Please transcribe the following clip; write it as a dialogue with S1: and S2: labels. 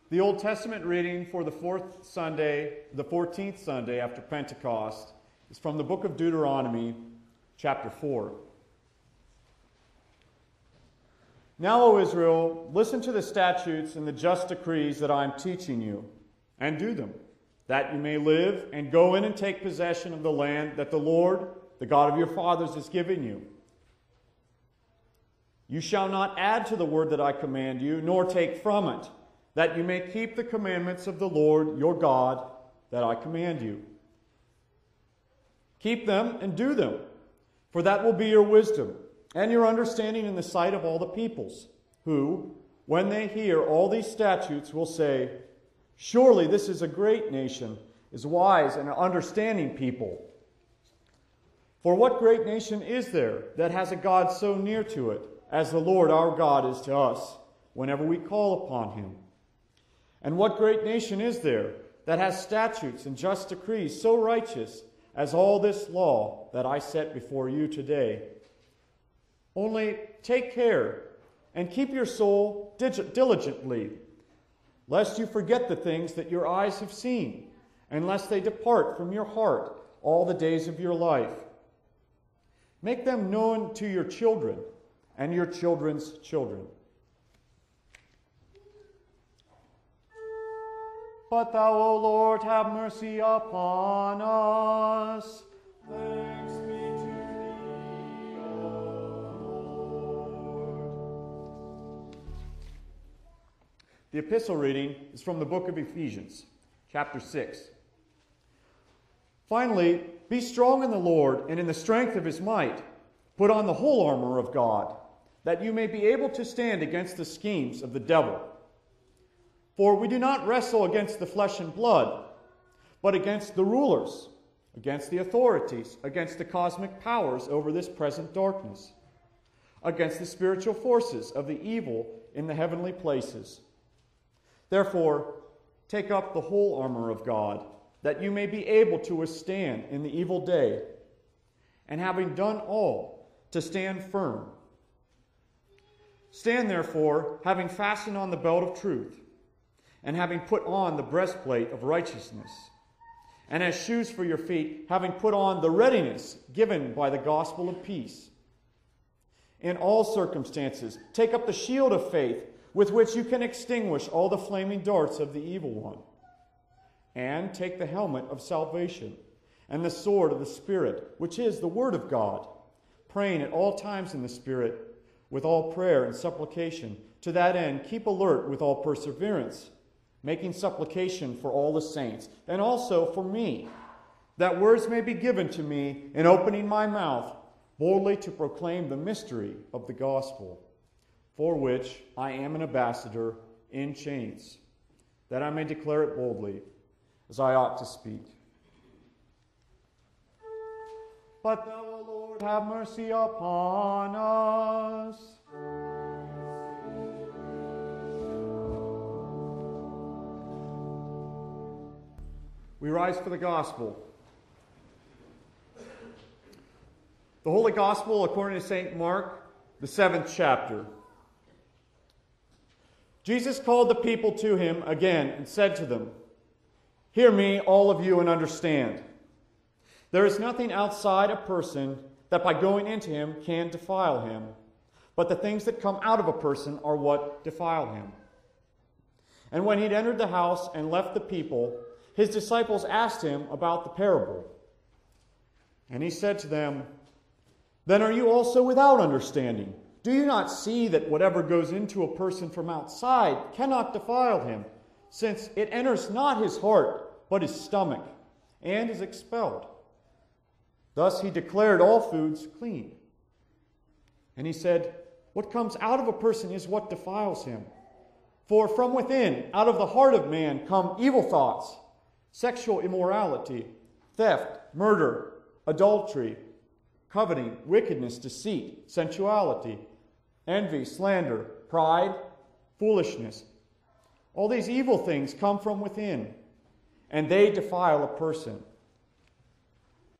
S1: The Old Testament reading for the 14th Sunday after Pentecost is from the book of Deuteronomy, chapter 4. Now, O Israel, listen to the statutes and the just decrees that I am teaching you, and do them, that you may live and go in and take possession of the land that the Lord, the God of your fathers, has given you. You shall not add to the word that I command you, nor take from it, that you may keep the commandments of the Lord your God that I command you. Keep them and do them, for that will be your wisdom and your understanding in the sight of all the peoples, who, when they hear all these statutes, will say, surely this is a great nation, is wise and an understanding people. For what great nation is there that has a God so near to it, as the Lord our God is to us, whenever we call upon him? And what great nation is there that has statutes and just decrees so righteous as all this law that I set before you today? Only take care and keep your soul diligently, lest you forget the things that your eyes have seen, and lest they depart from your heart all the days of your life. Make them known to your children and your children's children. But thou, O Lord, have mercy upon us. Thanks be to thee, O Lord. The epistle reading is from the book of Ephesians, chapter 6. Finally, be strong in the Lord and in the strength of his might. Put on the whole armor of God, that you may be able to stand against the schemes of the devil. For we do not wrestle against the flesh and blood, but against the rulers, against the authorities, against the cosmic powers over this present darkness, against the spiritual forces of the evil in the heavenly places. Therefore, take up the whole armor of God, that you may be able to withstand in the evil day, and having done all, to stand firm. Stand therefore, having fastened on the belt of truth, and having put on the breastplate of righteousness, and as shoes for your feet, having put on the readiness given by the gospel of peace. In all circumstances, take up the shield of faith, with which you can extinguish all the flaming darts of the evil one. And take the helmet of salvation, and the sword of the Spirit, which is the word of God, praying at all times in the Spirit, with all prayer and supplication. To that end, keep alert with all perseverance, making supplication for all the saints, and also for me, that words may be given to me in opening my mouth boldly to proclaim the mystery of the gospel, for which I am an ambassador in chains, that I may declare it boldly, as I ought to speak. But thou, O Lord, have mercy upon us. We rise for the gospel. The Holy Gospel according to St. Mark, the 7th chapter. Jesus called the people to him again and said to them, hear me, all of you, and understand. There is nothing outside a person that by going into him can defile him, but the things that come out of a person are what defile him. And when he'd entered the house and left the people, his disciples asked him about the parable. And he said to them, then are you also without understanding? Do you not see that whatever goes into a person from outside cannot defile him, since it enters not his heart, but his stomach, and is expelled? Thus he declared all foods clean. And he said, what comes out of a person is what defiles him. For from within, out of the heart of man, come evil thoughts, sexual immorality, theft, murder, adultery, coveting, wickedness, deceit, sensuality, envy, slander, pride, foolishness. All these evil things come from within, and they defile a person.